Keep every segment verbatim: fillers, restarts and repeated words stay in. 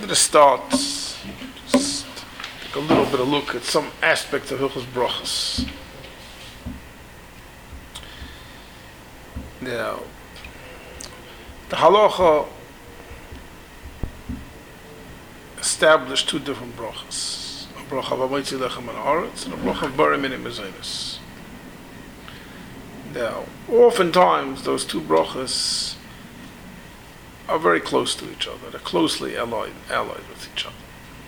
wanted to start, just take a little bit of look at some aspects of Hilchos Brachos. Now, the halacha established two different brachas: a bracha of Amoitzi Lechem and Aretz, and a bracha of Bara Minim Mezainis. Now, oftentimes those two brachas are very close to each other. They're closely allied, allied with each other.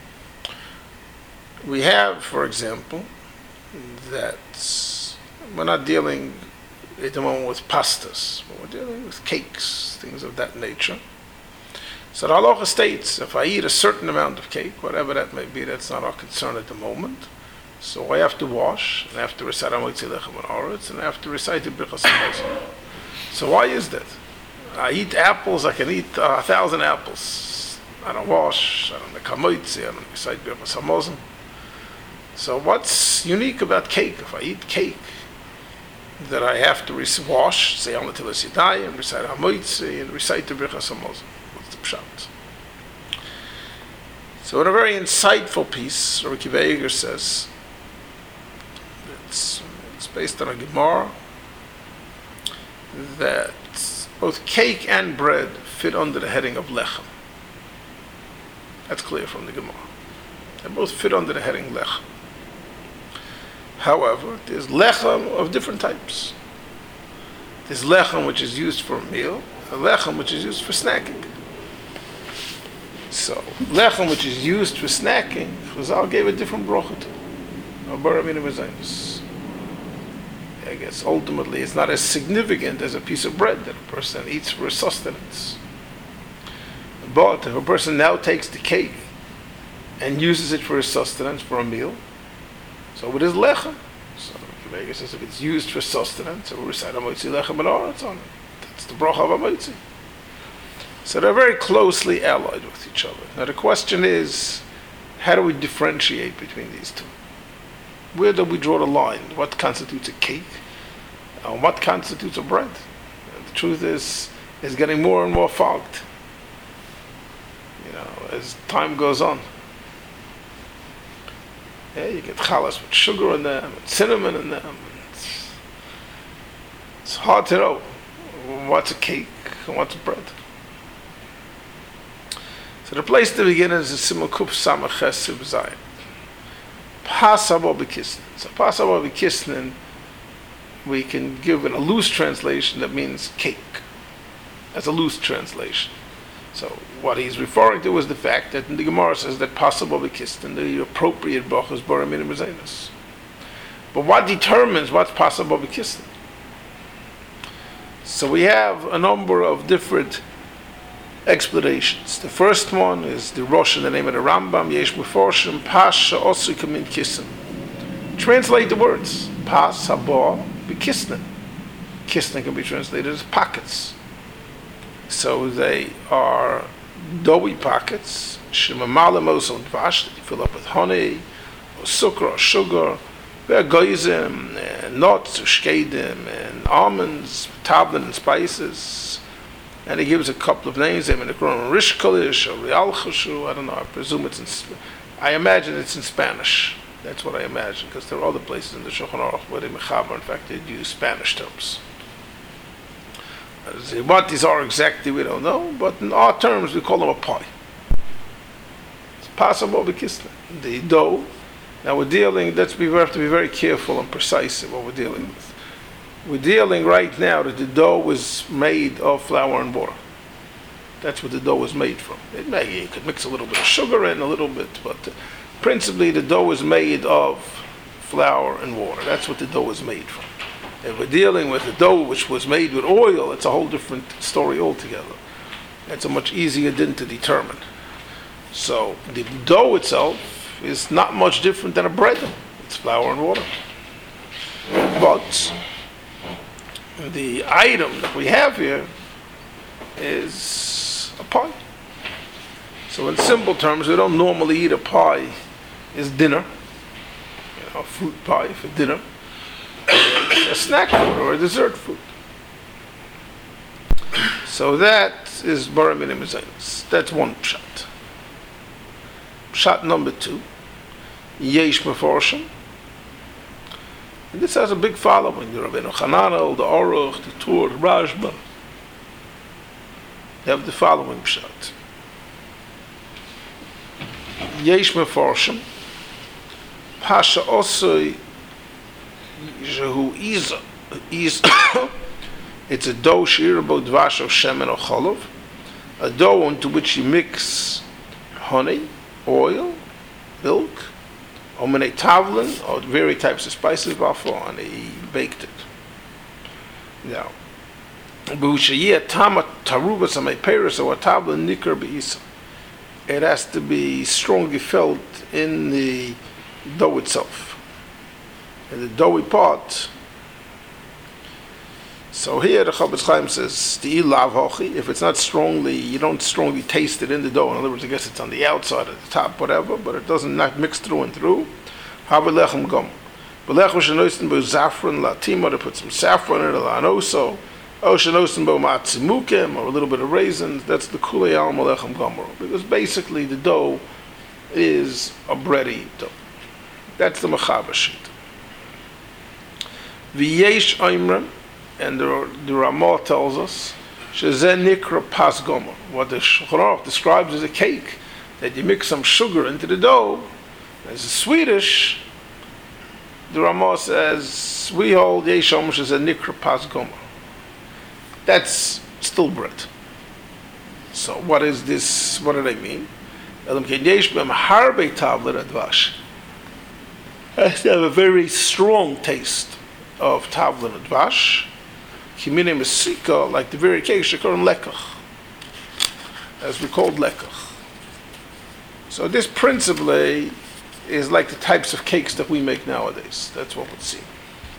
We have, for example, that we're not dealing at the moment with pastas, but we're dealing with cakes, things of that nature. So the halacha states, if I eat a certain amount of cake, whatever that may be, that's not our concern at the moment. So I have to wash, and I have to recite Amoitzi Lechem and Aretz, and I have to recite the Birchas Hamazon. So why is that? I eat apples, I can eat uh, a thousand apples. I don't wash, I don't make Amoitzi, I don't recite Birchas Hamazon. So what's unique about cake? If I eat cake, that I have to re- wash, say Al Natilas Yadayim, and recite Hamoitzi, and recite the Birchas Hamazon. What's the pshat? So in a very insightful piece, Rabbi Akiva Eiger says, it's, it's based on a Gemara, that both cake and bread fit under the heading of Lechem. That's clear from the Gemara. They both fit under the heading Lechem. However, there's lechem of different types. There's lechem which is used for a meal, and lechem which is used for snacking. So, lechem which is used for snacking, Chazal gave a different bracha to. Bara Minim Mezainis. I guess ultimately it's not as significant as a piece of bread that a person eats for sustenance. But if a person now takes the cake and uses it for his sustenance, for a meal, so it is lechem. So Vegas says if it's used for sustenance, so we recite Amoitzi Lechem and Aretz on it. That's the bracha of Amoitzi. So they're very closely allied with each other. Now the question is, how do we differentiate between these two? Where do we draw the line? What constitutes a cake? And what constitutes a bread? And the truth is, it's getting more and more fogged, you know, as time goes on. Yeah, you get chalas with sugar in them, and cinnamon in them. It's, it's hard to know what's a cake and what's a bread. So the place to begin is the Simon Kuf Samach Ches Sib Zayin. Pasabo B'Kisnin. So Pasabo B'Kisnin, we can give it a loose translation that means cake. That's a loose translation. So what he's referring to is the fact that the Gemara says that Pasabo B'Kisnin, the appropriate bracha is Bara Minim Mezainis. But what determines what's Pasabo B'Kisnin? So we have a number of different explanations. The first one is the Rosh in the name of the Rambam, Yesh Meforshim, Pasha Osika Min Kisnin. Translate the words. Pasabo B'Kisnin. Kisnin can be translated as pockets. So they are doughy pockets, shemamalim and dvash, that you fill up with honey, or sukkar, or sugar, goyzim, and nuts, or shkedim, and almonds, tablet and spices. And he gives a couple of names, them in the Quran, Rishkalish, or Rialchashu, I don't know, I presume it's in, I imagine it's in Spanish. That's what I imagine, because there are other places in the Shulchan Aruch where they mechaber, in fact, they use Spanish terms. What these are exactly, we don't know, but in our terms, we call them a pie. It's Pasabo B'Kisnin. The dough. Now we're dealing, let's be, we have to be very careful and precise in what we're dealing with. We're dealing right now that the dough was made of flour and water. That's what the dough was made from. It may, you could mix a little bit of sugar in, a little bit, but uh, principally the dough is made of flour and water. That's what the dough is made from. If we're dealing with a dough which was made with oil, it's a whole different story altogether. It's a much easier din to determine. So the dough itself is not much different than a bread. It's flour and water. But the item that we have here is a pie. So in simple terms, we don't normally eat a pie as dinner, you know, a fruit pie for dinner. A snack food or a dessert food. So that is Bara Minim Mezainis. That's one pshat. Pshat number two, Yesh Meforshim. And this has a big following. The Rabbeinu Hananel, the Aruch, the Tur, the Rashba. They have the following Pshat. Yesh Meforshim, Pasha Osoi, Jehu Iza, Iza. It's a dough shirabo dvash of shemen or cholov, a dough into which you mix honey, oil, milk, or mene tavlin, or various types of spices, bafo, and he baked it. Now, b'hushayeh tama taruba samay peres or tavlin nikar beisa. It has to be strongly felt in the dough itself. In the doughy part. So here the Chofetz Chaim says, lav hochi, if it's not strongly, you don't strongly taste it in the dough. In other words, I guess it's on the outside, at the top, whatever, but it doesn't not mix through and through. Havelechem gum. Belechem shenoisten bo zafran latima, to put some saffron in it, la'anoso. O shenoisten bo matzimukim, or a little bit of raisins. That's the kulei al melechem gomor. Because basically the dough is a bready dough. That's the mechaber sheet. V'yesh oimrem, and the, the Ramah tells us, Shezeh nikra pas gomer. What the Shulchan Aruch describes as a cake, that you mix some sugar into the dough. As a Swedish, the Ramah says, we hold Yesh Omer Shezeh nikra pas gomer. That's still bread. So what is this, what do they mean? Yesh b'em harbe tavler advash. It has to have a very strong taste of tavlin advash. Kimine mesika, like the very cake, shekarim lekach, as we called lekach. So this principally is like the types of cakes that we make nowadays. That's what we see.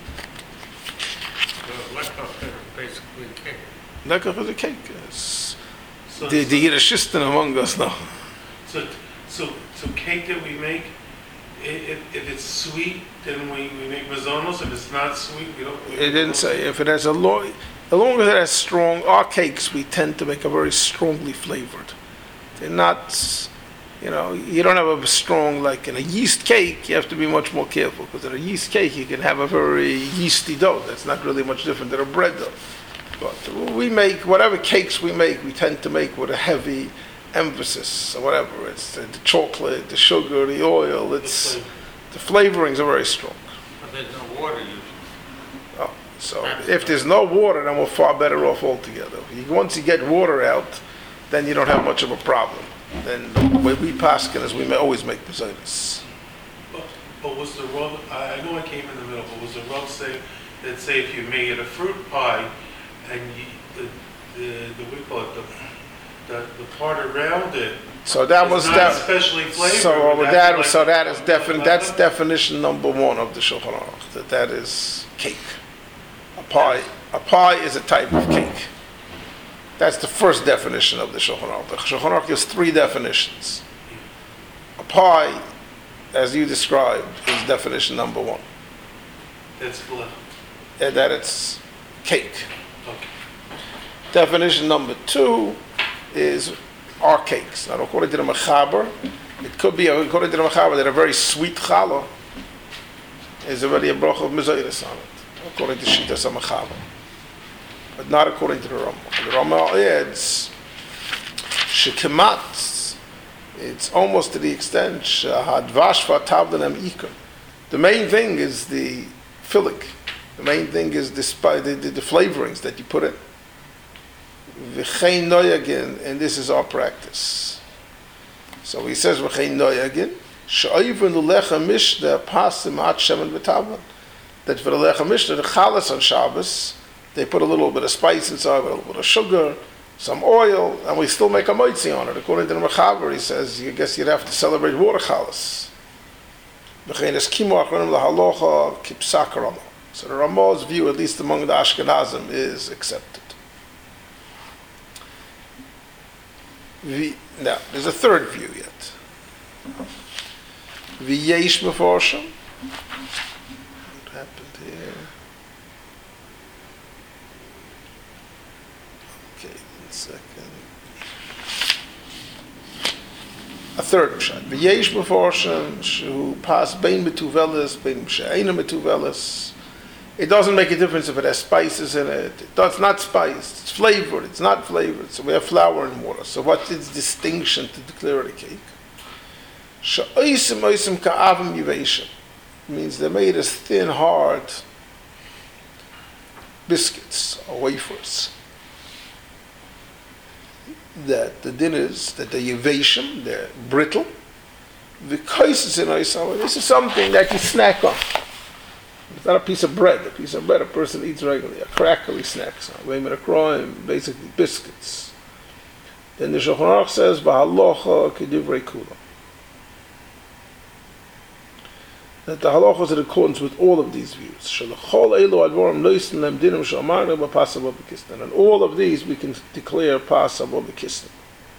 So lekach is basically a cake. Lekach is a cake. It's So, the so, the Yiddishisten among us now. so, so, so cake that we make, i- if, if it's sweet, then we, we make mazonos. If it's not sweet, we don't. We It didn't say if it has a lo- as long as it has strong. Our cakes we tend to make a very strongly flavored. They're not, you know, you don't have a strong, like in a yeast cake. You have to be much more careful because in a yeast cake you can have a very yeasty dough. That's not really much different than a bread dough. But we make whatever cakes we make, we tend to make with a heavy emphasis or whatever. It's the, the chocolate, the sugar, the oil. It's the flavorings are very strong. But there's no water usually. Oh, so if there's no water, then we're far better off altogether. You, once you get water out, then you don't have much of a problem. Then the way we paskin is we may always make bezonos. But, but was the rub? I, I know I came in the middle, but was the rub say that say if you made it a fruit pie and you, the the the we call it the the, the part around it. So that is was not that. especially flavored. So would with that that, be like so that is a- defin. a- That's definition number one of the Shulchan Aruch. That that is cake. A pie. A pie is a type of cake. That's the first definition of the Shulchan Aruch. The Shulchan Aruch gives three definitions. A pie, as you described, is definition number one. That's blood. And that it's cake. Okay. Definition number two is our cakes. Now, according to the Mechaber, it could be, according to the Mechaber, that a very sweet challah is already a bracha of mezairis on it, according to Shittas HaMechaber. But not according to the Rama. The Rama adds, shekemat, it's almost to the extent, shahadvash v'atavdan ikar. The main thing is the filling. The main thing is the, spi- the, the, the flavorings that you put in. V'chein noyagin, and this is our practice. So he says v'chein noyagin, she'ayvun l'lecha mishna pasim at shemen v'tavlan. That for the lecha mishna, the chalas on Shabbos, they put a little bit of spice inside, a little bit of sugar, some oil, and we still make a moitzi on it. According to the Mechaber, he says, I guess you'd have to celebrate water chalas. V'chein es kimo achronim l'halocha kipsak Rama. So the Ramah's view, at least among the Ashkenazim, is accepted. The, now, there's a third view yet. V'yesh meforshim. What happened here? Okay, one second. a third pshat. V'yesh meforshim shu pas bein metuvelis, bein she'eina metuvelis. It doesn't make a difference if it has spices in it. It's not spiced. It's flavored. It's not flavored. So we have flour and water. So what's its distinction to declare it a cake? She'oisim oisim ka'avim yiveshim. Means they're made as thin, hard biscuits or wafers. That the din is that they're yiveshim, they're brittle. The kaisis in oisam, this is something that you snack on. It's not a piece of bread. A piece of bread a person eats regularly. A crackly snacks. Basically biscuits. Then the Shulchan Aruch says, "B'halacha kedivrei kula." That the halacha is in accordance with all of these views. Shalachol elu advarim loisen lem dinim shamarnu b'pasabo b'kistan. And all of these we can declare pasabo b'kistan.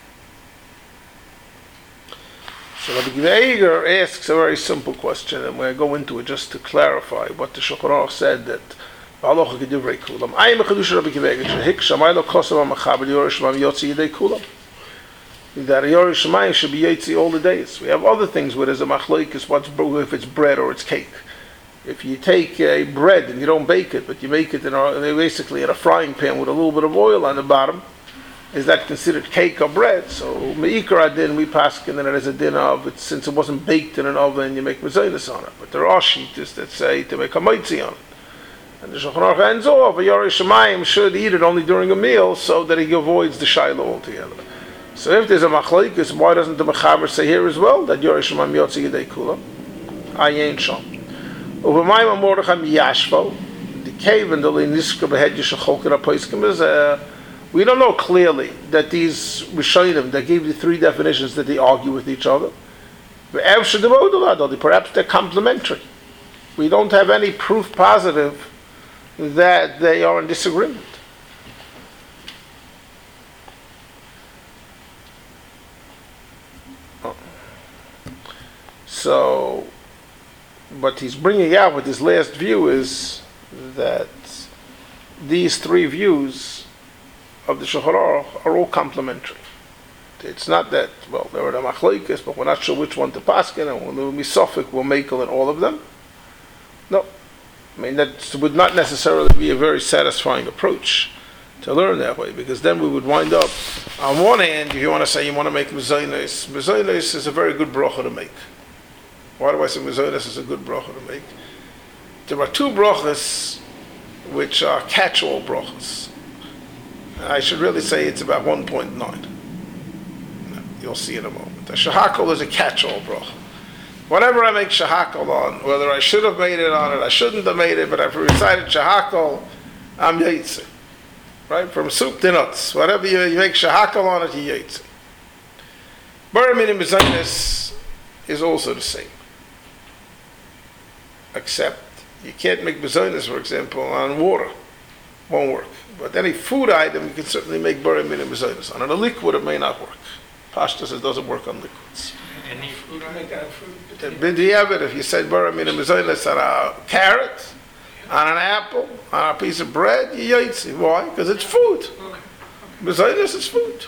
So Rabbi Akiva Eiger asks a very simple question, and we'll go into it just to clarify what the Shulchan Aruch said that Halacha Kedivrei Kulam. I am a Chedush Rabbi Akiva Eiger shehik shamay lo kosav ha'machaber Yoreh Shemayim yotzi yidei kulam. That Yoreh Shemayim should be yotzi all the days. We have other things where there's a machlokes, what's if it's bread or it's cake. If you take a bread and you don't bake it, but you make it in a, basically in a frying pan with a little bit of oil on the bottom, is that considered cake or bread? So meikar adin we paskin and it is a din of it, since it wasn't baked in an oven, you make mezainis on it. But there are shittas that say to make a maitzi on it. And the Shulchan Aruch ends off, a Yoreh Shemayim should eat it only during a meal so that he avoids the shiloh altogether. So if there's a machlokes, why doesn't the mechaber say here as well that Yoreh Shemayim yotzi yidei kula? Ayin sham. Uvamayim Mordechai miyashvo, the cave and the leniska behed yishacholkin apoiskim is a. We don't know clearly that these Rishonim that gave the three definitions that they argue with each other. Perhaps they're complementary. We don't have any proof positive that they are in disagreement. So, what he's bringing out with his last view is that these three views of the Shulchan Aruch are all complementary. It's not that, well, there are the machlokes, but we're not sure which one to paskin, and when there will be sofik, we'll make in all of them. No. I mean, that would not necessarily be a very satisfying approach to learn that way, because then we would wind up, on one hand, if you want to say you want to make mezainis, mezainis is a very good bracha to make. Why do I say mezainis is a good bracha to make? There are two brachas which are catch-all brachas. I should really say it's about one point nine. You'll see in a moment. The shahakol is a catch-all bracha. Whatever I make shahakol on, whether I should have made it on it, I shouldn't have made it, but I've recited shahakol, I'm yaitzi. Right? From soup to nuts. Whatever you, you make shahakol on it, you yaitzi. Bar minim mezainis is also the same. Except you can't make mezainis, for example, on water. Won't work. But any food item, you can certainly make bar minim mezainis on. On a liquid, it may not work. Pashta says it doesn't work on liquids. Any food item? Make that a fruit. B'diavad, if you said bar minim mezainis on a carrot, on an apple, on a piece of bread, you yaitzi. Why? Because it's food. Okay. Mezainis is food.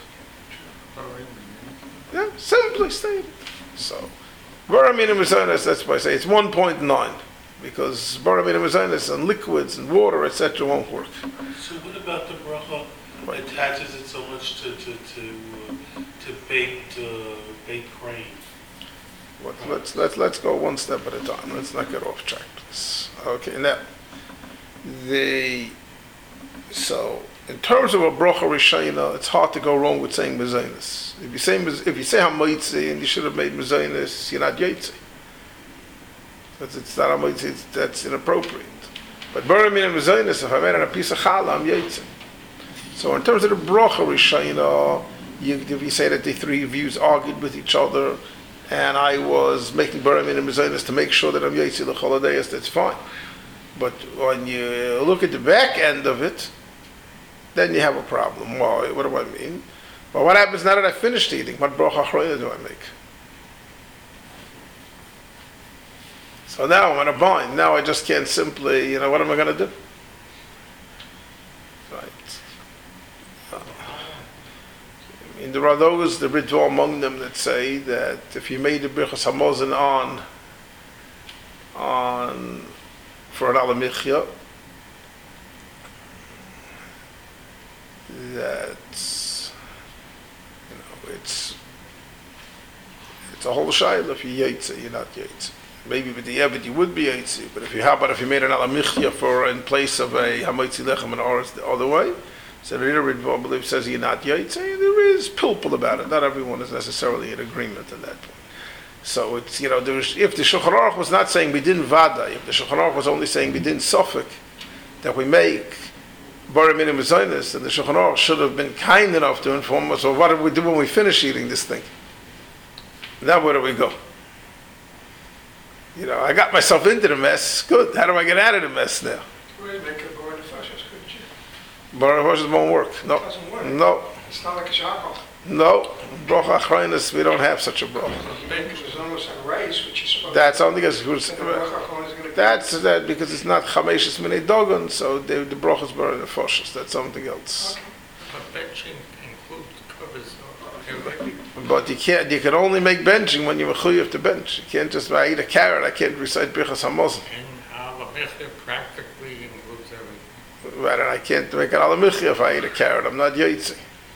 Yeah, simply stated. So, bar minim mezainis, that's why I say it's one point nine. Because bar minim mezainis and liquids and water, et cetera, won't work. So what about the bracha Right. attaches it so much to to to, uh, to baked uh, baked grain? What, let's let's let's go one step at a time. Let's not get off track, please. Okay, now the so in terms of a bracha rishayna, it's hard to go wrong with saying mezainis. If you say if you say hamaitzi and you should have made mezainis, you're not yaitzi. Because it's not hamaitzi, that's inappropriate. But bar minim mezainis, if I made on a piece of challah, I'm yaitzi. So in terms of the bracha rishayna, you, if you say that the three views argued with each other, and I was making bar minim mezainis to make sure that I'm yaitzi l'chol hadayos, that's fine. But when you look at the back end of it, then you have a problem. Why? What do I mean? Well, what happens now that I finished eating? What bracha achrona do I make? So now I'm in a bind. Now I just can't simply, you know, what am I going to do? Right. Uh, And there are those, the Ritva among them, that say that if you made the Birchas Hamazon on, on, for an Alamichya, that's, you know, it's, it's a whole shayla. If you yaitze, you're not yaitze. Maybe with the Eved you would be yaitze, but if you, how about if you made an Alamichya for, in place of a Hamaitzi Lechem and Oretz the other way, so the Ritva believe says you're not yaitze, there is pilpul about it. Not everyone is necessarily in agreement at that point. So it's, you know, there's, if the Shulchan Aruch was not saying we didn't vada, if the Shulchan Aruch was only saying we didn't suffolk, that we make Bar Minim Zaynis, then the Shulchan Aruch should have been kind enough to inform us, well, what do we do when we finish eating this thing? Now where do we go? You know, I got myself into the mess, good, how do I get out of the mess now? Well, you make a bar the fashions, couldn't you? Bar Hashem won't work, no. It doesn't work. No, It's not like a shackle. no, Brocha Achraynis, we don't have such a bracha. Maybe it's almost like rice, which is supposed That's only because who's, to... The bracha Achron is gonna- that's that because it's not Chameshes Minei Dogon, so the, the Brochas Bar the Foshes, that's something else. Okay. But benching includes covers everything. But you can't, you can only make benching when you're mechuyev to bench. You can't just, I eat a carrot, I can't recite Birchas Hamazon. And Alamechir practically includes everything. Right, and I can't make an alamichya if I eat a carrot, I'm not yaitzi.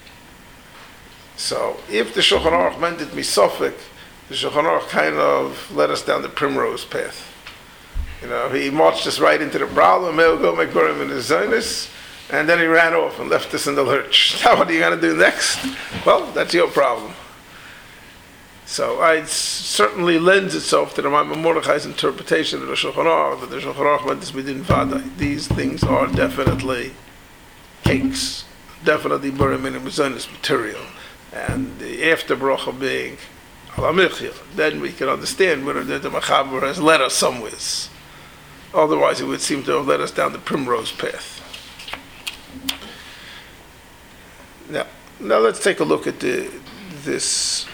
So, if the Shulchan Aruch meant it misofik, the Shulchan Aruch kind of led us down the primrose path. You know, he marched us right into the problem, he'll go make Barim in his Zionis, and then he ran off and left us in the lurch. Now what are you going to do next? Well, that's your problem. So it certainly lends itself to the Rambam Mordechai's interpretation of the Shulchan Aruch, that the Shulchan Aruch meant this within Vadai. These things are definitely cakes, definitely Barim Minim Zionis material. And the after bracha being Alamichya, then we can understand whether the Machaber has led us somewhere. Otherwise, it would seem to have led us down the primrose path. Now, now let's take a look at the, this.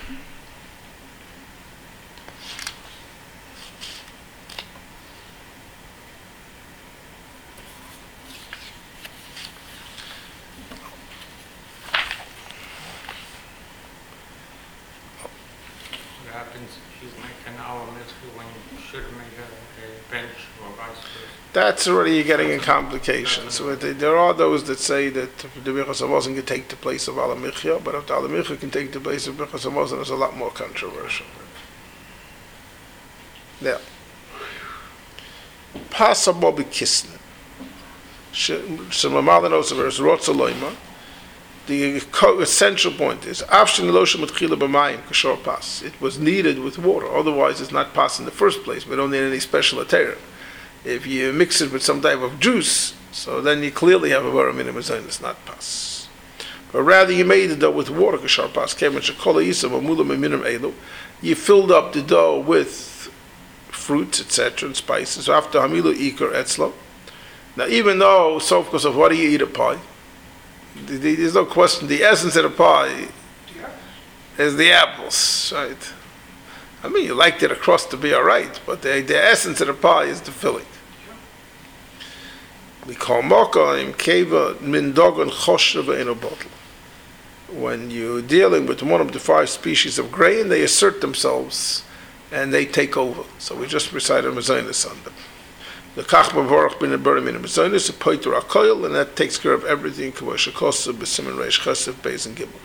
What happens if you make an Alamechir when you should make a, a bench or vice versa? That's already you're getting in complications. So it- there are those that say that the Birchas Hamazon can take the place of Alamichya, but if the Alamichya can take the place of Birchas Hamazon, it's a lot more controversial. Now, Pasabo b'kisnin. Shemamalanos of Rotzaloima. The co- essential point is Afshin Eloshim Utchila b'mayim kashor pas. It was needed with water, otherwise it's not pas in the first place. We don't need any special atera. If you mix it with some type of juice, so then you clearly have a Barim Minim Zaynis, it's not pas. But rather you made the dough with water kashor pas. Kevin shekola yisam amula minim elu. You filled up the dough with fruits, et cetera, and spices. So after hamilu ikar etzlo. Now, even though, so of course, of what do you eat a pie? There's no question. The essence of the pie Yeah. is the apples, right? I mean, you like the crust to be all right, but the, the essence of the pie is the filling. We call mokaim keva min dogon choshev in a bottle. When you're dealing with one of the five species of grain, they assert themselves and they take over. So we just recited Mezainis on them. The kach mavorach bin Barim Minim Zaynis, a poiter akoil, and that takes care of everything. Kavosha kosa b'simin reish chesed beis and gimel.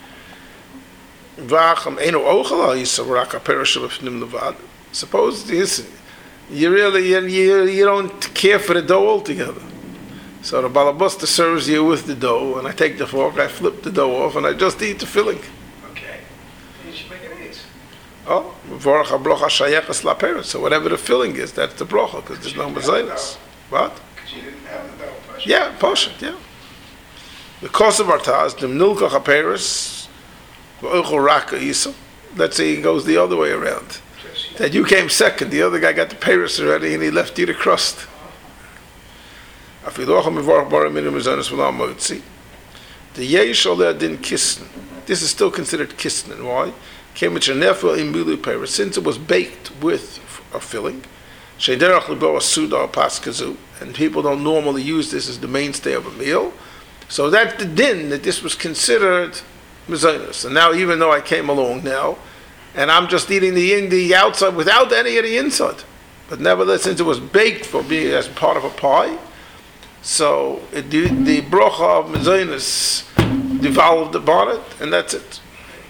V'acham eno ochel ha'yisa v'rak ha'perish b'fnim levad. Suppose this, you really you, you, you don't care for the dough altogether. So the balabusta serves you with the dough, and I take the fork, I flip the dough off, and I just eat the filling. Okay. You should make it easy. Oh, v'orach ha'blocha shayachas la'peres. So whatever the filling is, that's the brocha, because there's no mezainas. What? Because you didn't have the dough. Pasha. Yeah, poshut, yeah. The cost of our taz, the milka chaperes, v'oichel raka isa. Let's say it goes the other way around. Just, That you came second, the other guy got the peres already, and he left you the crust. Afilocha mivarach Barim Minim Zaynis v'la motzi. The yesh oleh din kisn. This is still considered kisn. Why? Came with shenefel in milu peres, since it was baked with a filling. Sheiderach libo asuda paskazu, and people don't normally use this as the mainstay of a meal. So that's the din that this was considered mezainis. And now, even though I came along now, and I'm just eating the in the outside without any of the inside, but nevertheless, since it was baked for being as part of a pie, so it, the, the brocha of mezainis devolved upon it, and that's it.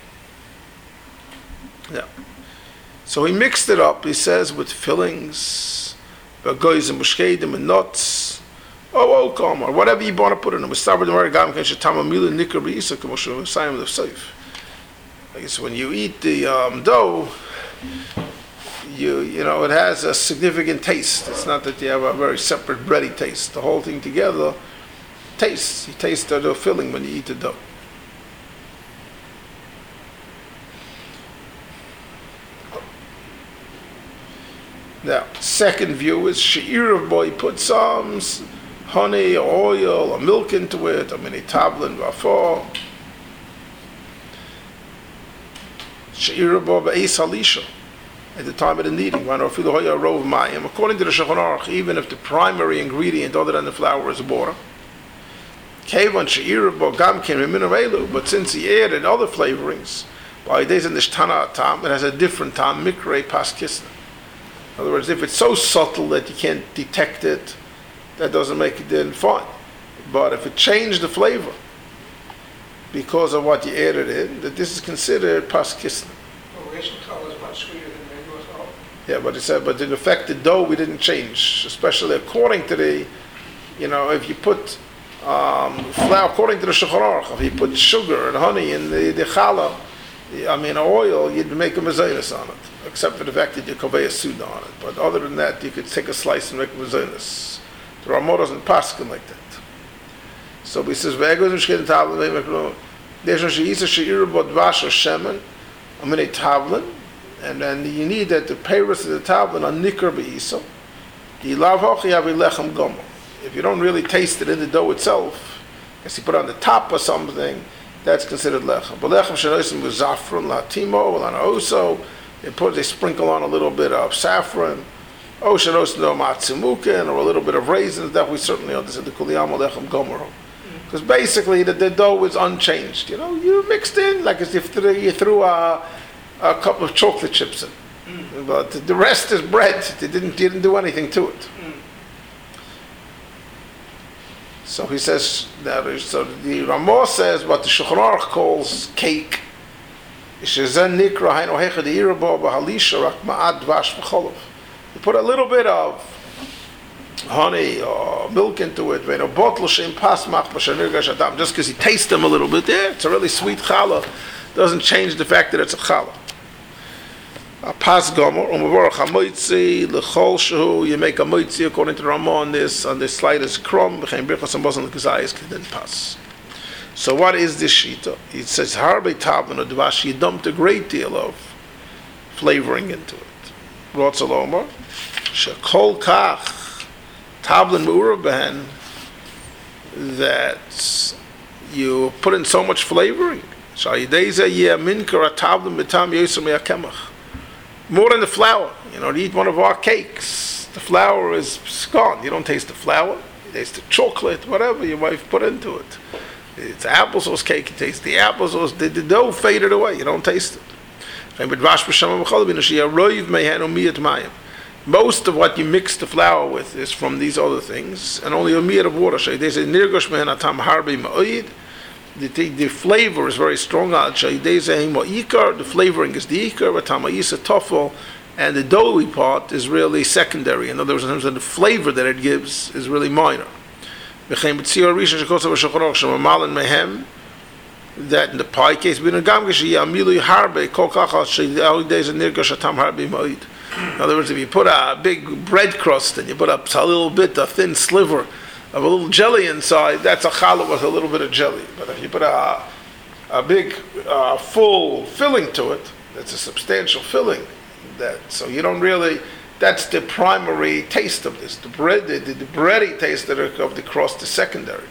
Yeah. So he mixed it up, he says, with fillings, goys and mushkedim and nuts, oh, oh, come or whatever you want to put in them. We start with the word gam kenshe tamamila nikar beisa k'moshe v'sayim the seif. I guess when you eat the um, dough, you you know it has a significant taste. It's not that you have a very separate bready taste. The whole thing together tastes. You taste the, the filling when you eat the dough. Now, second view is she'irav boy put some honey or oil or milk into it, or mini tablin v'afo. She'irav boy ba'is halisha at the time of the kneading. According to the Shulchan Aruch, even if the primary ingredient other than the flour is water, kevan she'irav boy gam ken minerelu, but since he added other flavorings, by days in the shtana tam, it has a different tam, mikrei pas kisna. In other words, if it's so subtle that you can't detect it, that doesn't make it then fine. But if it changed the flavor because of what you added in, that this is considered pas kisna. Well, raisin color is much sweeter than regular color. Yeah, but it said, but in effect, the dough we didn't change, especially according to the, you know, if you put um, flour, according to the Shulchan Aruch, if you put sugar and honey in the, the challah, I mean, oil, you'd make a mezainis on it, except for the fact that you kovei a suda on it. But other than that, you could take a slice and make a mezainis. The Ramah doesn't paskin like that. So he says, "Ve'egos mishkein tavlin ve'mekro." There's no she'isa she'iru bodvash or shemen. I mean a tavlin, and then you need that the peiros of the tavlin are nikar be'iso. Yilav hochi avi lechem gomo. If you don't really taste it in the dough itself, as you put it on the top or something, that's considered lechem. But lechem shenoisim with zafron latimo lanaoso. They put they sprinkle on a little bit of saffron. Oh, shenoisim no matzimuken or a little bit of raisins. That we certainly understand the kuliyam lechem gomoro. Because basically the, the dough is unchanged. You know, you mixed in like as if you threw a, a cup of chocolate chips in. Mm. But the rest is bread. They didn't didn't do anything to it. Mm. So he says that. So the Ramah says what the Shulchan Aruch calls cake. You put a little bit of honey or milk into it, just because you taste them a little bit. Yeah, it's a really sweet challah. Doesn't change the fact that it's a challah. A pas gomer, umavorach hamoitzi lechol shehu. You make a moitzi according to the Ramah on this on the slightest crumb. B'chein birchas and bosan l'kazayis k'den pas. So what is this shita? It says harbe tavlin or dvash. You dumped a great deal of flavoring into it. Rotzalomar shekol kach tavlin me'urav behen, that you put in so much flavoring. Shayideza ye'amin kara tavlin b'tam yosem me'akemach. More than the flour. You know, to eat one of our cakes, the flour is gone. You don't taste the flour. You taste the chocolate, whatever your wife put into it. It's applesauce cake. You taste the applesauce. The, the dough faded away. You don't taste it. Most of what you mix the flour with is from these other things, and only a meat of water. They say The, the, the flavor is very strong. The flavoring is the ikar, and the doughy part is really secondary. In other words, in terms of the flavor that it gives is really minor. That in the pie case, in other words, if you put a big bread crust and you put up a little bit, a thin sliver of a little jelly inside, that's a challah with a little bit of jelly. But if you put a a big uh, full filling to it, that's a substantial filling. That so you don't really. That's the primary taste of this. The bread, the, the, the bready taste of the crust is secondary.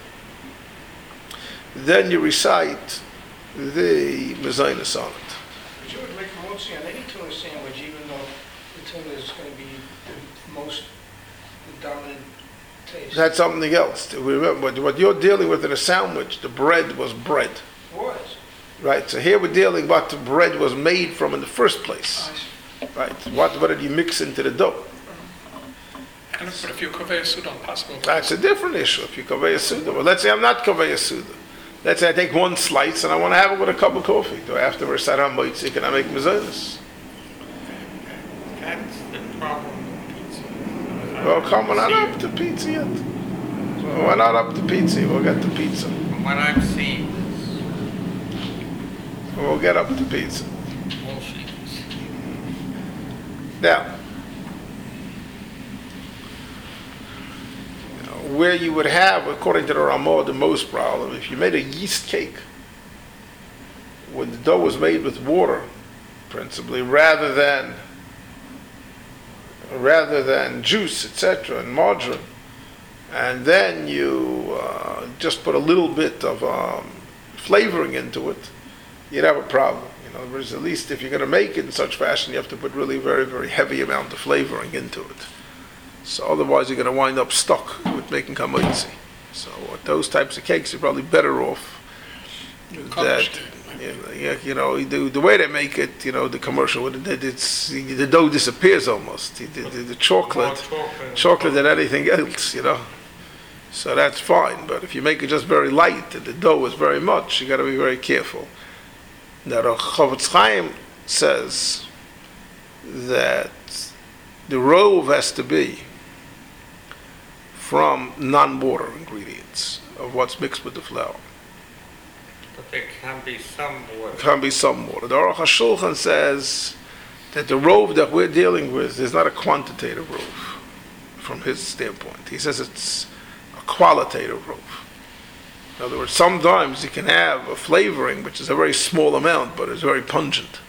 Then you recite the mezainis on it. But you would make a motzi on any tuna sandwich, even though the tuna is going to be the most the dominant taste. That's something else. Remember, what you're dealing with in a sandwich, the bread was bread. Was. Right, so here we're dealing what the bread was made from in the first place. Right, what, what did you mix into the dough? And if- but if you kaveh suda on possible. That's a different issue. If you kaveh suda, well, let's say I'm not kaveh suda. Let's say I take one slice and I want to have it with a cup of coffee. Do I have to recite Hamoitzi? Can I make mezainis? That's the problem with pizza. Well, come, we're not up to pizza yet. Well, we're not up to pizza. We'll get to pizza. From what I'm seeing is We'll get up to pizza. bullshit. Now, where you would have, according to the Ramah, the most problem, if you made a yeast cake, when the dough was made with water, principally, rather than rather than juice, et cetera, and margarine, and then you uh, just put a little bit of um, flavoring into it, you'd have a problem. In other words, at least if you're going to make it in such fashion, you have to put really very, very heavy amount of flavoring into it. So otherwise, you're going to wind up stuck with making kamoitzi. So with those types of cakes, you're probably better off that, yeah, you know, the, the way they make it, you know, the commercial, it, it's, the dough disappears almost. The, the, the chocolate, More chocolate. chocolate than anything else, you know. So that's fine. But if you make it just very light and the dough is very much, you got to be very careful. Now, the Chavetz Chaim says that the rove has to be from non-water ingredients of what's mixed with the flour. But there can be some water. Can be some water. The Aruch HaShulchan says that the rove that we're dealing with is not a quantitative rove from his standpoint. He says it's a qualitative rove. In other words, sometimes you can have a flavoring which is a very small amount, but it's very pungent.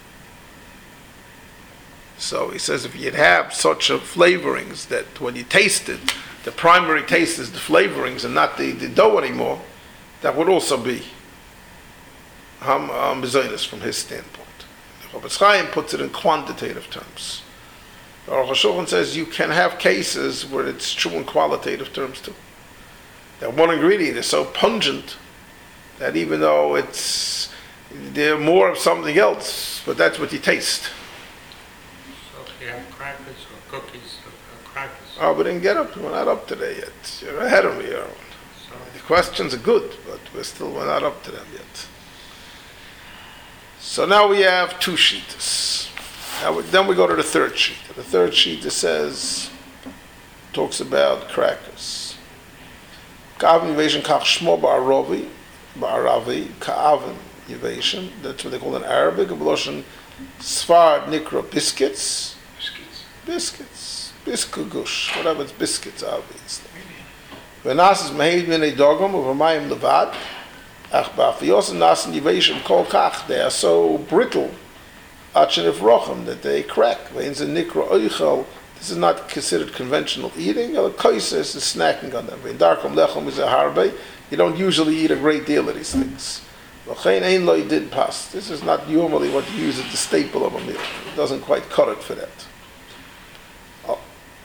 So he says if you'd have such a flavorings that when you taste it, the primary taste is the flavorings and not the, the dough anymore, that would also be ham um, bezoinus from his standpoint. The Chavetz Chaim puts it in quantitative terms. The Aruch HaShulchan says you can have cases where it's true in qualitative terms too. That one ingredient is so pungent that even though it's they're more of something else, but that's what you taste. So if you have crackers or cookies or, or crackers. Oh, we didn't get up. We're not up to that yet. You're ahead of me, Aaron. So The questions are good, but we're still we're not up to them yet. So now we have two sheets. Now we, then we go to the third sheet. The third sheet it says talks about crackers. Ka'avin yivation kach shmo ba'aravi, ba'aravi, ka'avin yivation. That's what they call in Arabic. B'loshen Sfard nikra biscuits. Biscuits. Biscuits. Biscuit gush. Whatever, it's biscuits, obviously. V'nas is mehed minei dogam u'v'mayim levad. Ach ba'afiyos nas yivation kol kach. They are so brittle, achenif rochem, that they crack. V'inz nikra oichel. This is not considered conventional eating. El koises is snacking on them. V'in darkom lechem is a harbe. You don't usually eat a great deal of these things. V'chein ein lo did pas. This is not normally what you use as the staple of a meal. It doesn't quite cut it for that. Oh.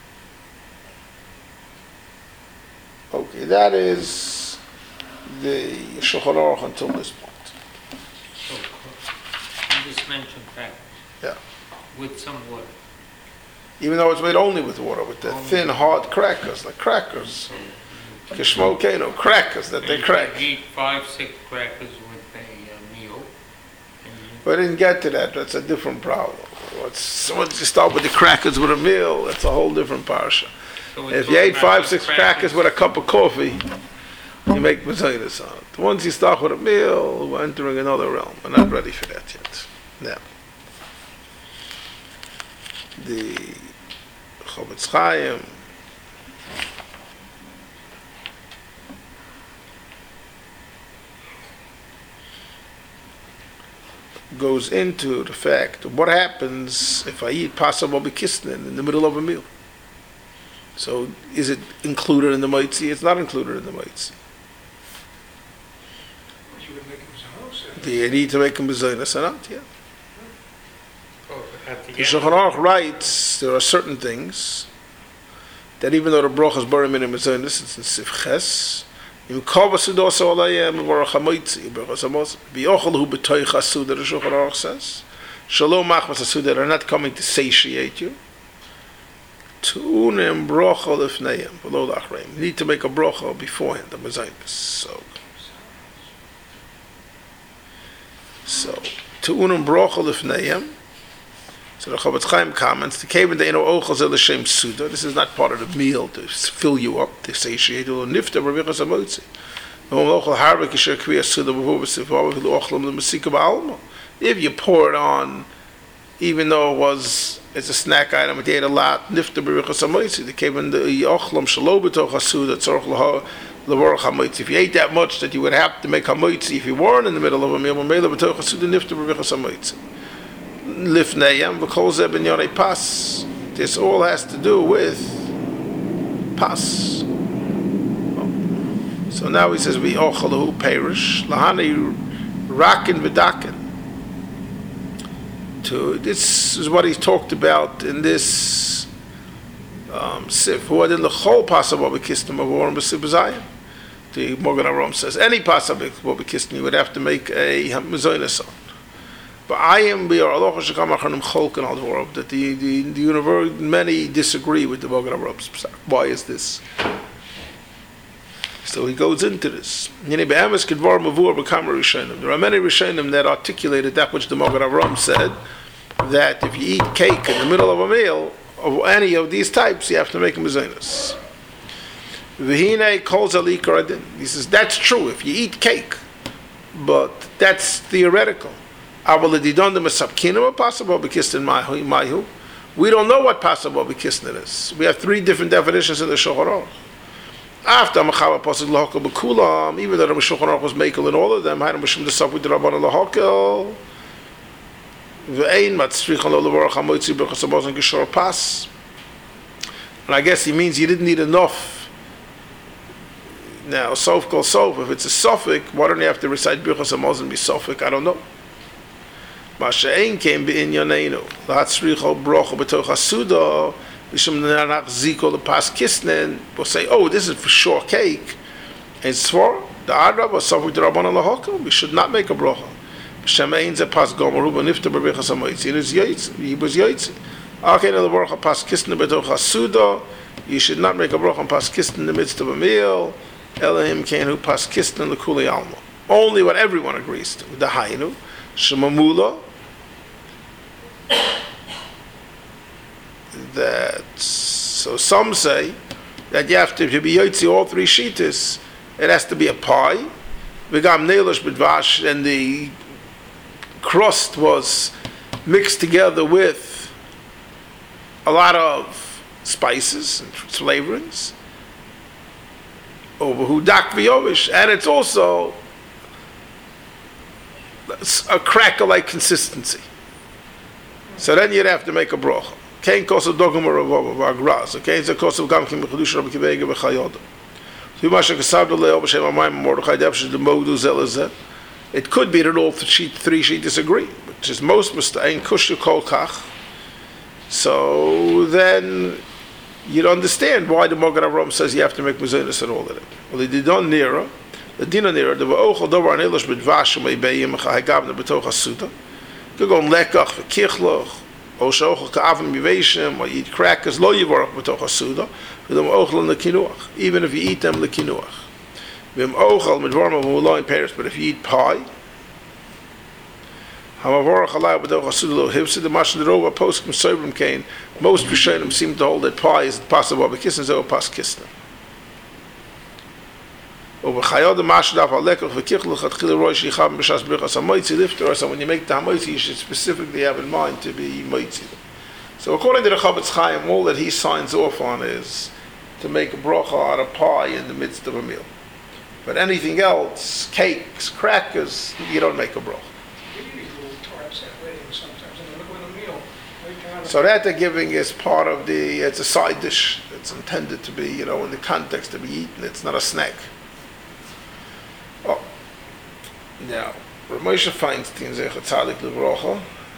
Okay, that is the Shulchan Aruch until this point. So, you just mentioned crackers. Yeah. With some water. Even though it's made only with water, with the Only. thin, hard crackers, like crackers. Kishmo Keno, crackers that they You crack. can eat five, six crackers with a uh, meal. And you- We didn't get to that. That's a different problem. Once, once you start with the crackers with a meal, that's a whole different parsha. so we're If you talking ate about five, the six crackers with a cup of coffee, you make mezainis on it. Once you start with a meal, we're entering another realm. We're not ready for that yet. Now, the Chavetz Chaim goes into the fact of what happens if I eat possible bikisnin in the middle of a meal. So is it included in the mitzi? It's not included in the mitzi. You would make them so. Do you need to make them bezoinus or not? Yeah. Oh, at the The end. Shulchan Aruch writes there are certain things that even though the broch is barim in bezoinus, it's in sifches, Im kova suda so alayem v'orach hamoitzi b'chas hamos v'yochel hu b'toich hasuda. The Shulchan Aruch says, shalom machmas hasuda are not coming to satiate you. Tu'unim brocha lifneim below the achreim. You need to make a brocha beforehand. The mezainis. So, so tu'unim brocha lifneim. So the Chofetz Chaim comments, the cave in the eno ochel zel l'shem suda. This is not part of the meal to fill you up, to satiate you. Nifta b'vichas hamotzi. If you pour it on, even though it was it's a snack item, it ate a lot. Nifta b'vichas hamotzi. The cave in the ochlam shalo b'toch hasuda tzorch l'ha l'vorach hamotzi. If you ate that much that you would have to make hamotzi if you weren't in the middle of a meal, mele b'toch hasuda nifta b'vichas hamotzi. Lifneyam v'kol zeh b'nyonei pas. This all has to do with pas. So now he says we ochalahu perish lahani rakin v'dakin. To this is what he talked about in this um, sif. Who adin l'chol pasab b'kistim avorim b'sif b'zayim. The Morgan Aram says any pasab b'kistim you would have to make a mezonos on. But I am we are Allah Shekhamachanum Cholkin al Dvorov that the the the universe many disagree with the Morgan Aram. Why is this? So he goes into this. There are many Rishonim that articulated that which the Morgan Aram said, that if you eat cake in the middle of a meal of any of these types, you have to make a mezonos. He says that's true if you eat cake, but that's theoretical. We don't know what possible bekisnin is. We have three different definitions in the Shulchan Aruch. After Machava Pasuk Lahakel B'Kulam, even though the Shulchan Aruch was makel in all of them, Hainu Mishum Desaf with the Rabban Lahakel, Ve'ein Matzrichan Lo Levorach HaMoitzi B'Chas HaMozen Geshor Pas. And I guess he means you didn't need enough. Now, Sof Kol Sof, if it's a suffix, why don't you have to recite B'Chas HaMozen be suffix? I don't know. Masha'ein came b'inyaneinu. L'hatzricho brocha b'toch hasuda. Mishum nanach ziko l'pas kisnen. We'll say, oh, this is for sure cake. And svor, the adra was suffered d'rabbanan lahokel. We should not make a brocha. Misha'ein ze pas gomeru b'nifta b'richas ha'moitzi. It is yaitzi. He was yaitzi. Akein el brocha pas kisnen b'toch hasuda. You should not make a brocha on pas kisnen in the midst of a meal. Elohim kein hu pas kisnen l'kuli alma. Only what everyone agrees to. The hainu. Shemamula. That so some say that you have to, to be yotzi all three shitas. It has to be a pie. V'gam neilosh b'dvash, and the crust was mixed together with a lot of spices and flavorings. Over hudak v'yovish, and it's also a cracker-like consistency. So then you'd have to make a brocha. Kein kosav dogum or v'agras. Okay, it's a kosav gam kim b'chedush rabbi kivega b'chayoda. So Masha kasav d'leo b'shem amayim Mordechai devshes the modu zelazeh. It could be that all three she disagree, which is most mistake kushu kol kach. So then you'd understand why the Morgan Avraham says you have to make mezonos and all of it. Well, they did on nira. The dina nira the v'ochel dovar anilosh b'dvash u'meibeyim ha'gavna b'toch hasuda. You go on lekach v'kichloch, or she'ochel ka'avim yiveshim, or you eat crackers, lo yivorach b'toch hasuda, v'dom ochel l'kinuach, even if you eat them l'kinuach. V'im ochel midvorma v'ulo in Paris, but if you eat pie, ha'mavorach alay b'toch hasuda lo hivsid, the mashal derova poskim soibrim kain, most Rishonim seem to hold that pie is possible, but kissin zeh pas kissin. Over chayod the mashdaf alekach v'kichluch atchil roish yicham b'shas brichas hamoitzi lifter. So when you make the hamoitzi, you should specifically have in mind to be moitzi. So according to the Chofetz Chaim, all that he signs off on is to make a bracha out of pie in the midst of a meal. But anything else, cakes, crackers, you don't make a bracha. We eat little tarts at weddings sometimes in the middle of the meal. So that they're giving is part of the, it's a side dish. It's intended to be, you know, in the context to be eaten. It's not a snack. Oh, now, Rav Moshe Feinstein, Zecher Tzadik Livrocha,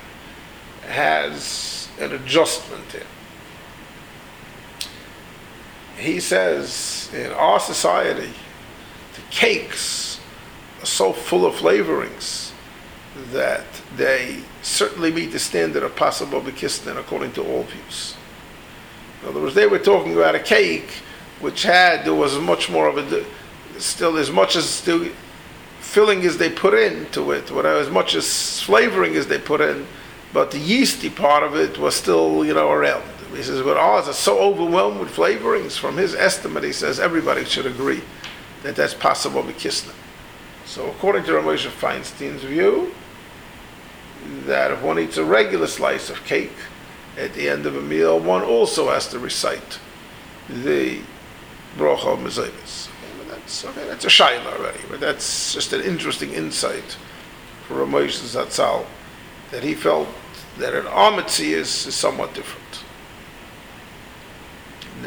has an adjustment here. He says, in our society, the cakes are so full of flavorings that they certainly meet the standard of possible bekisnin according to all views. In other words, they were talking about a cake which had, there was much more of a, still as much as the filling as they put into it, whatever, as much as flavoring as they put in, but the yeasty part of it was still, you know, around. He says, but ours are so overwhelmed with flavorings. From his estimate, he says everybody should agree that that's possible bekisnin. So according to Ramosha Feinstein's view, that if one eats a regular slice of cake at the end of a meal, one also has to recite the bracha of mezainis. That's okay. That's a shaila already, but that's just an interesting insight for Ramosha Zatzal, that he felt that an amitzi is, is somewhat different. No.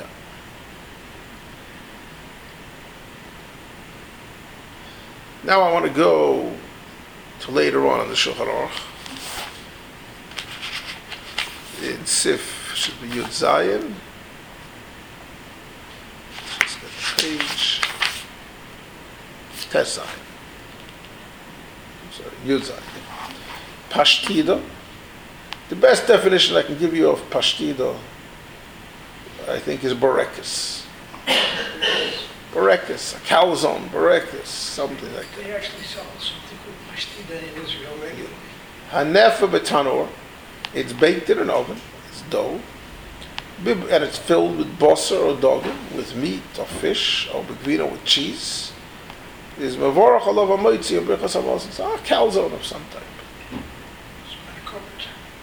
Now I want to go to later on in the Shulchan Aruch. In Sif should be Yud Zayin. Let's get the page. Tes Zayin. I'm sorry, Yud Zayin. Pashtida. The best definition I can give you of Pashtida, I think, is Borekis. Borekis, a calzone, Borekis, something like that. They actually sell something called mashtida in Israel regularly. Hanefa betanor. It's baked in an oven. It's dough, Bib- and it's filled with basar or dogim, with meat or fish or begvina with cheese. There's mevorach alav hamoitzi and brichas hamazon. It's a calzone of some type. It's kind of covered.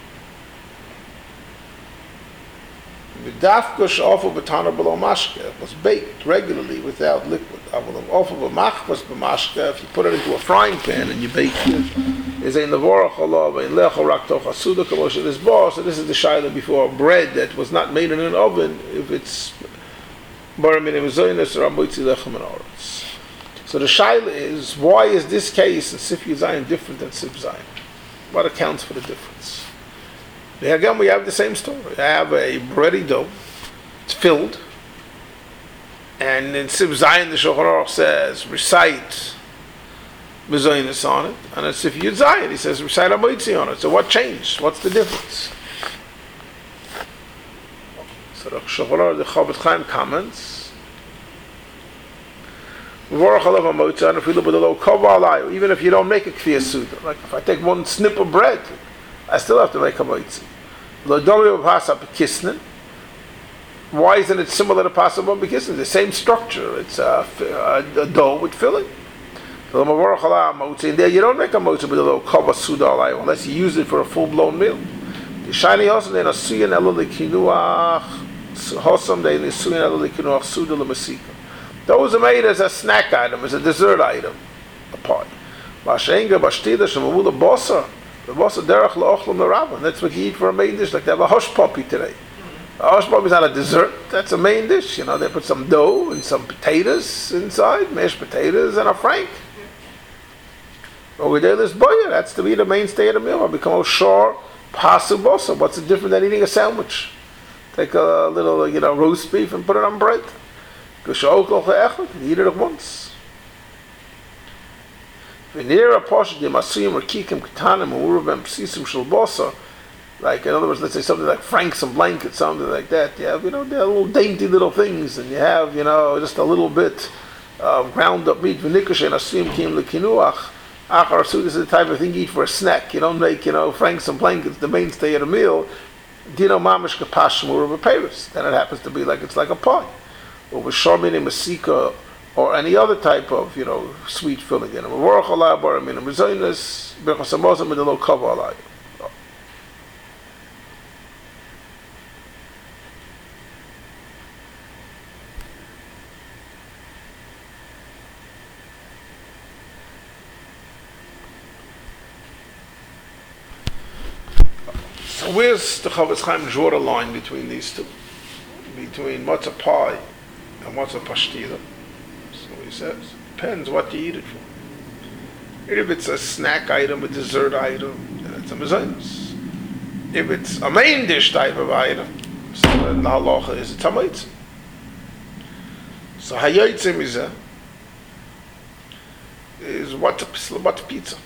Dafka she'ofu b'tana below mashke. It was baked regularly without liquid. Avol ofu b'machmas b'mashke. If you put it into a frying pan and you bake it, is a nevorach alav ein lecho rak toch asuda kamoshe this bar. So this is the shaila before bread that was not made in an oven. If it's bar min emezoynes or amoitzi lechem and oretz. So the shaila is, why is this case in Sif Yud Zayin different than Sif Zayin? What accounts for the difference? Again, we have the same story. I have a bready dough. It's filled. And in Sif Zayin, the Shulchan Aruch says, recite Bezoinus on it. And in Sif Yud Zayin, he says, recite Amoitzi on it. So what changed? What's the difference? So the Shulchan Aruch, the Chofetz Chaim comments, even if you don't make a kfiyah suda, like if I take one snip of bread, I still have to make a moitzi. Why isn't it similar to possible? Because it's the same structure. It's a, a, a dough with filling. And there you don't make a moitzi with a little kava suda unless you use it for a full blown meal. The shiny also then a suyan elo lekinuach hosam they suyan elo lekinuach suda lemasika. Those are made as a snack item, as a dessert item, a pie. Mashenga bashtida shemamula bosa. The bosa derech leochlam merabah. That's what you eat for a main dish. Like they have a hush puppy today. A hush puppy is not a dessert. That's a main dish. You know, they put some dough and some potatoes inside, mashed potatoes and a frank. Over there, this boya. That's to be the mainstay of the meal. I become a shore possible. So what's it different than eating a sandwich? Take a little, you know, roast beef and put it on bread. You eat it at once. Like, in other words, let's say something like franks and blankets, something like that. You have, you know, they're little dainty little things, and you have, you know, just a little bit of ground up meat. This is the type of thing you eat for a snack. You don't make, you know, franks and blankets the mainstay of the meal. Dino mamish kapashmur of a paris. Then it happens to be like it's like a pie. Or with sharmin and masika, or any other type of, you know, sweet filling in it. So where's the Chofetz Chaim draw the line between these two? Between matzah pie and matzah pashtida. So he says, depends what you eat it for. If it's a snack item, a dessert item, then it's a mezainis. If it's a main dish type of item, so then the halacha is it's a meitzah. So hayotzim is a, is what's a, what's pizza?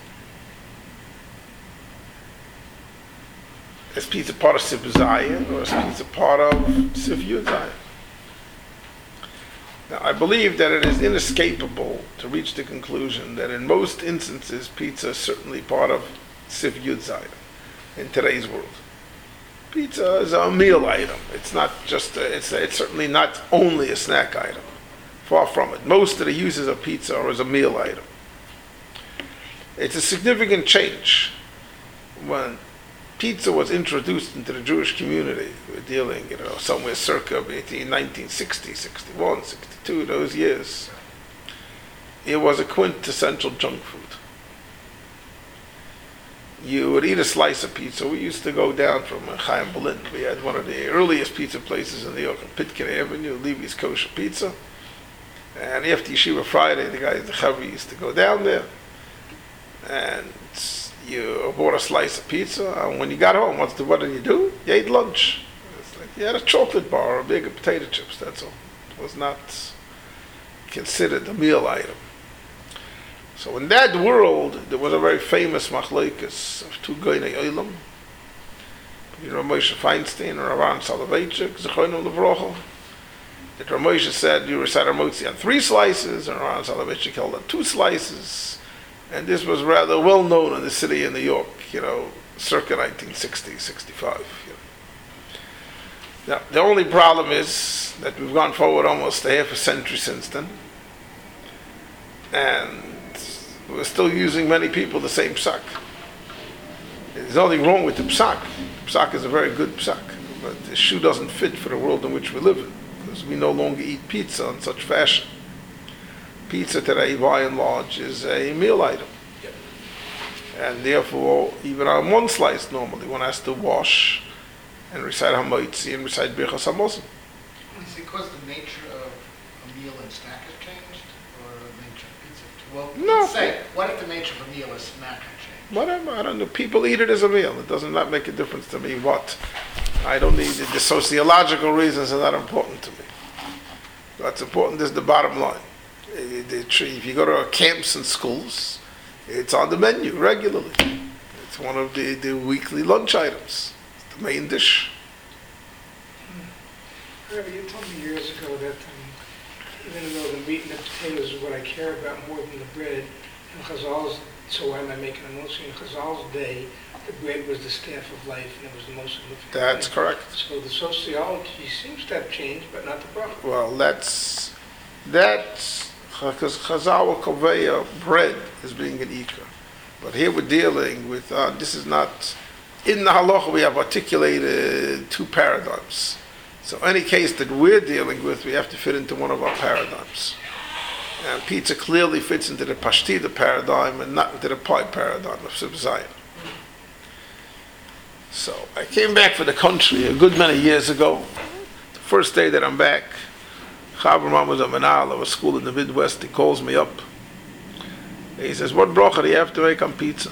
Is pizza part of Sif Zion or is pizza part of Sif Yud Zion? Now, I believe that it is inescapable to reach the conclusion that in most instances, pizza is certainly part of Sif Yud Zion in today's world. Pizza is a meal item. It's not just, a, it's, a, it's certainly not only a snack item. Far from it. Most of the uses of pizza are as a meal item. It's a significant change when pizza was introduced into the Jewish community. We're dealing, you know, somewhere circa nineteen sixty, sixty-one, sixty-two, those years. It was a quintessential junk food. You would eat a slice of pizza. We used to go down from Chaim Berlin. We had one of the earliest pizza places in New York on Pitkin Avenue, Levy's Kosher Pizza. And after Yeshiva Friday, the guys, the Chavi, used to go down there. And you bought a slice of pizza. And when you got home, what's the, what did you do? You ate lunch. It's like you had a chocolate bar or a bag of potato chips, that's all. It was not considered a meal item. So in that world, there was a very famous machlokes of two Goynei Olam. You know, Moshe Feinstein or Avraham Soloveitchik, Zechronim Levrocha. That Ramosha said you recite a motzi on three slices, and Avraham Soloveitchik held on two slices. And this was rather well known in the city of New York, you know, circa nineteen sixty, sixty-five. You know. Now, the only problem is that we've gone forward almost a half a century since then. And we're still using many people the same psak. There's nothing wrong with the psak. Psak is a very good psak, but the shoe doesn't fit for the world in which we live in, because we no longer eat pizza in such fashion. Pizza today, by and large, is a meal item. Yep. And therefore, even on one slice normally, one has to wash and recite Hamoitzi and recite Birchas Hamazon. Is it because the nature of a meal and snack has changed, or the nature of pizza? Well, no. Let's say, what if the nature of a meal and snack has changed? Whatever, I don't know. People eat it as a meal. It does not make a difference to me what. I don't need it. The sociological reasons are not important to me. What's important is the bottom line. If you go to camps and schools, it's on the menu regularly. It's one of the, the weekly lunch items. It's the main dish. Rabbi, you told me years ago that um, even though the meat and the potatoes is what I care about more than the bread, in Chazal's, so why am I making a motion? In Chazal's day, the bread was the staff of life, and it was the most significant. That's thing. correct. So the sociology seems to have changed, but not the profit. Well, that's that's because Chazal Koveya, bread is being an ikar. But here we're dealing with, uh, this is not, in the halacha we have articulated two paradigms. So any case that we're dealing with, we have to fit into one of our paradigms. And pizza clearly fits into the Pashtida paradigm and not into the pie paradigm of Sif Zion. So I came back for the country a good many years ago. The first day that I'm back, Chavar was a menal of a school in the Midwest. He calls me up. He says, "What bracha do you have to make on pizza?"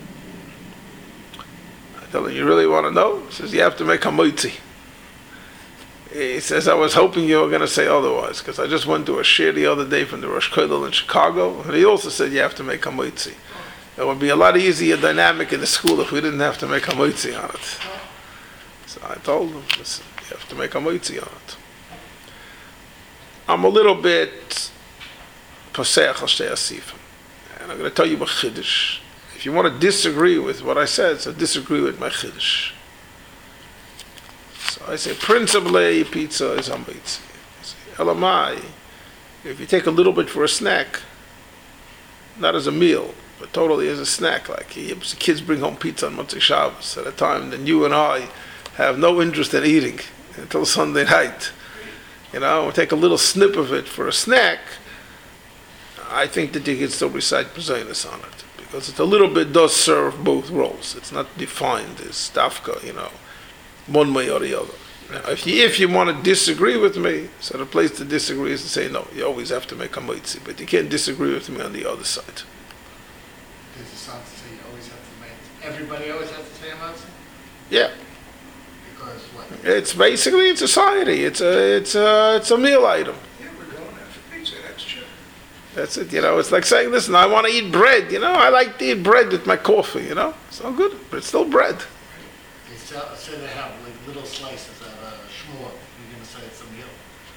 I tell him, "You really want to know?" He says, "You have to make hamoitzi." He says, "I was hoping you were going to say otherwise, because I just went to a shir the other day from the Rosh Kollel in Chicago, and he also said you have to make hamoitzi. It would be a lot easier dynamic in the school if we didn't have to make hamoitzi on it." So I told him, "Listen, you have to make hamoitzi on it." I'm a little bit paseach al shtei asifim, and I'm going to tell you about chiddush. If you want to disagree with what I said, so disagree with my chiddush. So I say, principally, pizza is hamoitzi. Elamai, if you take a little bit for a snack, not as a meal, but totally as a snack, like the kids bring home pizza on Motzei Shabbos at a time then you and I have no interest in eating until Sunday night. You know, we take a little snip of it for a snack. I think that you can still recite Pezonos on it, because it a little bit does serve both roles. It's not defined as dafka, you know, one way or the other. Now, if you, if you want to disagree with me, so the place to disagree is to say, no, you always have to make a moitzi, but you can't disagree with me on the other side. There's a song to say you always have to make, everybody always has to say a motzei? Yeah. Because what? It's basically in society. It's a it's a it's a meal item. Yeah, we're going after pizza, that's true. That's it, you know. It's like saying, listen, I want to eat bread, you know. I like to eat bread with my coffee, you know. It's all good, but it's still bread. They sell, say they have like little slices at a shmur, you're gonna say it's a meal.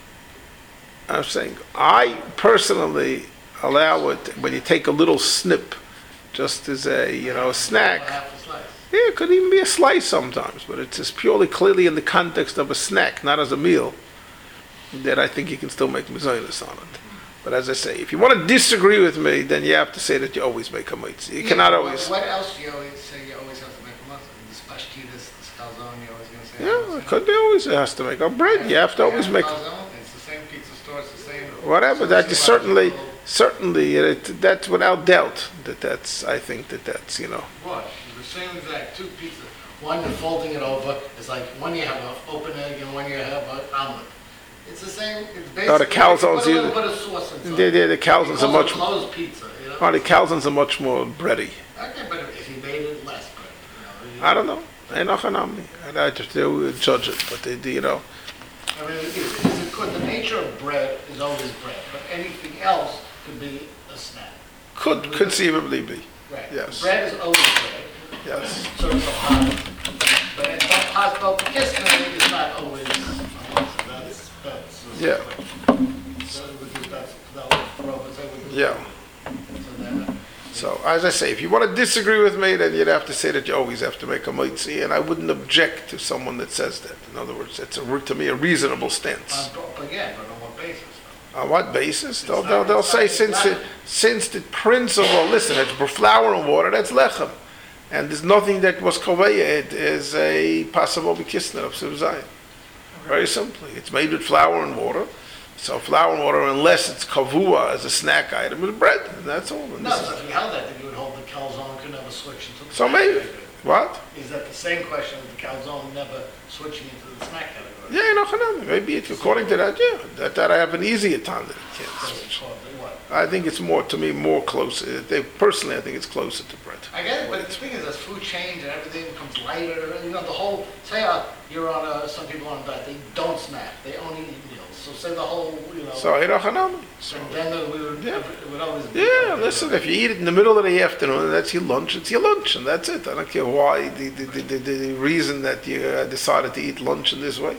I'm saying, I personally allow it when you take a little snip, just as a, you know, a snack. Half a slice. Yeah, it could even be a slice sometimes, but it's just purely clearly in the context of a snack, not as a meal, that I think you can still make mezainis on it. But as I say, if you want to disagree with me, then you have to say that you always make a mitzvah. You Yeah, cannot what- always. What else do you always say you always have to make a month? The spashtitas, the scalzone, you always gonna say. Yeah, it could be always. It has to make a bread. You have to always make. Calzone, it's the same pizza store, it's the same. Whatever, that is Sushi, certainly, whatever. certainly, it, that's without doubt, that that's, I think that that's, you know. What? The same exact two pizzas. One you're folding it over, it's like one you have an open egg and one you have an omelet. It's the same, it's basically. Oh, the calzones put a little either- bit of sauce inside. The, the, the calzones are much, Closed pizza, you know? oh, the calzones are much more bready. Okay, but if you made it less bread, you know. I don't know. I know hanami. I just do judge it, but they, do, you know. I mean, is, is it good? The nature of bread is always bread, but anything else could be a snack. Could conceivably be, Right. Yes. Bread is always bread. yes. So it's a pie. But it's not possible, kisner is not always, that's, that's. Yeah. So it would be, that's, that would, Robert said would be. Yeah. So then, So, as I say, if you want to disagree with me, then you'd have to say that you always have to make a mitzvah, and I wouldn't object to someone that says that. In other words, it's a, to me a reasonable stance. on, but again, but on what basis? On what basis? They'll, It's they'll, not- they'll it's say not- since it's the, not- since the principle, listen, it's for flour and water, that's lechem. And there's nothing that was kaveya, it is a possible bekisner of Siv Zayin. Very simply. It's made with flour and water. So flour and water, unless it's kavua as a snack item, is bread, and that's all. And No, this is- so if you held that, then you would hold the calzone could never switch into the. So snack maybe, category. what? Is that the same question of the calzone never switching into the snack category? Yeah, you know, Hanan, maybe it, according to that, yeah, that, that I have an easier time that it can't So it's switch. called the what? I think it's more, to me, more closer. They, personally, I think it's closer to bread. I get it, but the thing is, as food change and everything becomes lighter, you know, the whole, say uh, you're on a, some people on a diet, they don't snack, they only eat meals. So say the whole, you know, So, you know, Hanan, so, and then we would, Yeah. it would always be. yeah, listen, if you eat it in the middle of the afternoon, that's your lunch, it's your lunch, and that's it. I don't care why, the, the, the, the, the reason that you uh, decided to eat lunch in this way.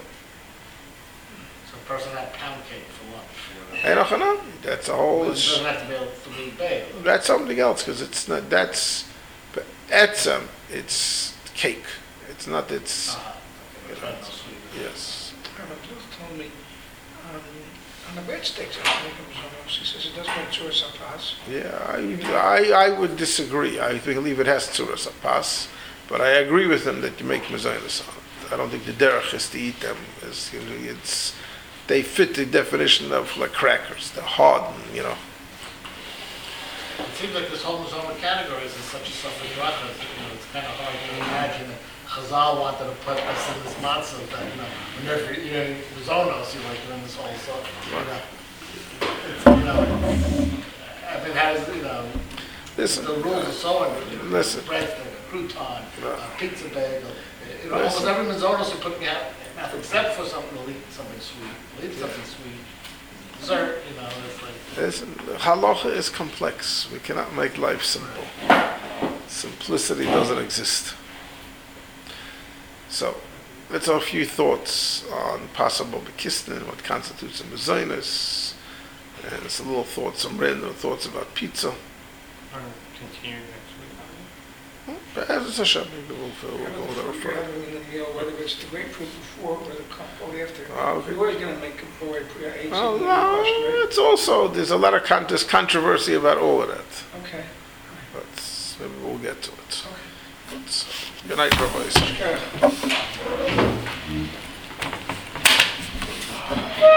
So a person had pound cake for lunch. You know, Hanan, that's a whole, It it's- doesn't have to be able to eat bagel. that's something else, because it's not, that's, etzem, it's cake. It's not, it's, Uh-huh. Okay, but no sweet. yes. Rabbi Bill told me, um, on the breadsticks, I make them so, he says it doesn't make tzuras hapas. Yeah, I, I, I would disagree. I believe it has tzuras apas, but I agree with him that you make mezainis on it. I don't think the derech is to eat them. It's, you know, it's, they fit the definition of like crackers. They're hard, and, you know. It seems like this whole Mazoma category is in such a suffering bracha, you know, it's kind of hard to imagine that Chazal wanted to put us in this matzah that, you know, whenever you're eating Mazonos, you're like, you're in this whole, so, you know, it's, you know, I mean, how does, you know, Listen, the rules are so, you know, Listen. breadstick, a crouton, No. a pizza bagel, you know, almost Listen. every Mazonos you put in your mouth, except for something, to eat something sweet, We'll eat something sweet, dessert, you know, it's like, listen, halacha is complex. We cannot make life simple. Simplicity doesn't exist. So, let's have a few thoughts on possible bekisnin, what constitutes a mezainis, and some little thoughts, some random thoughts about pizza. Or continue next week. But as it's Hashem, maybe we'll, we'll go there You're further. having in the meal, whether it's the grapefruit before or the compote after. Oh, okay. You're always gonna make compote, put eight Well, seeds in the no, question, right? it's also, there's a lot of con- there's controversy about all of that, Okay. but maybe we'll get to it. Okay. But, good night, Rabbi Yisrael. Yeah.